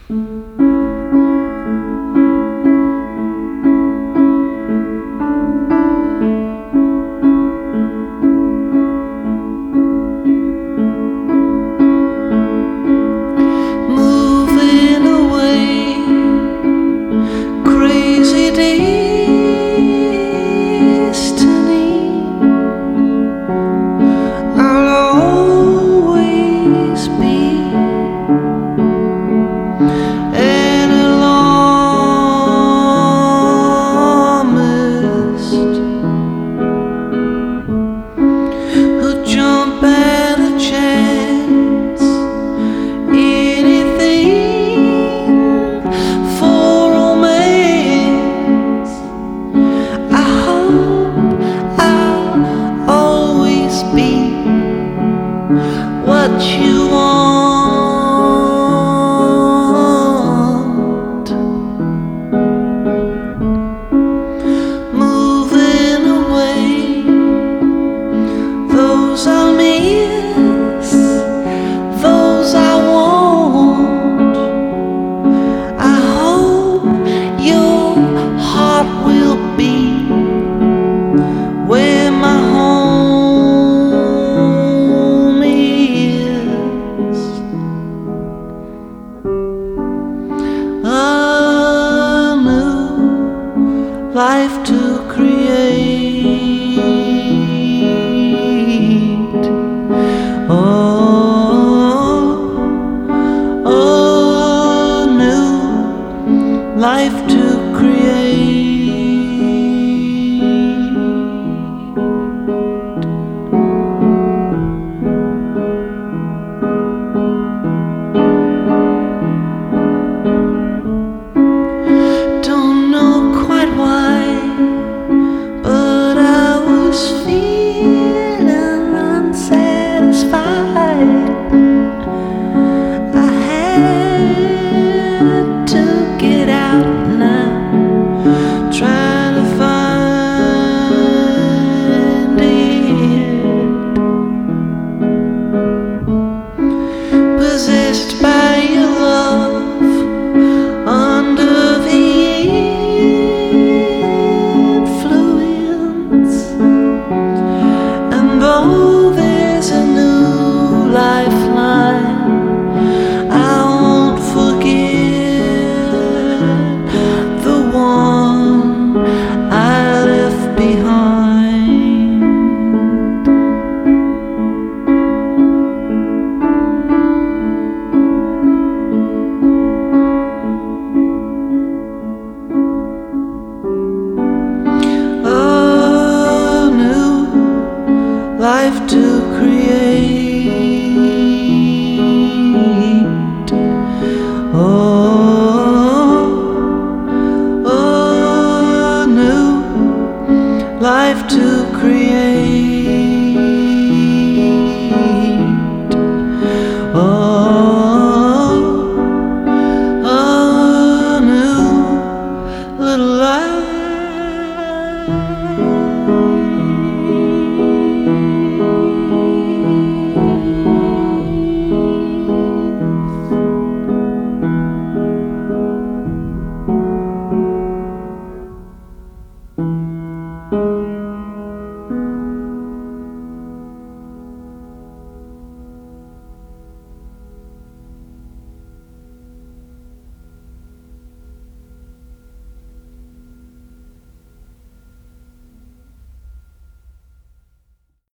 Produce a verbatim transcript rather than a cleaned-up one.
Moving away, crazy destiny. I'll always be an alarmist who jump at a chance, anything for romance. I hope I'll always be what you want. Moving away, those I'll miss, those I want. I hope your heart will be where my home is. A new life to create. Oh, a new life to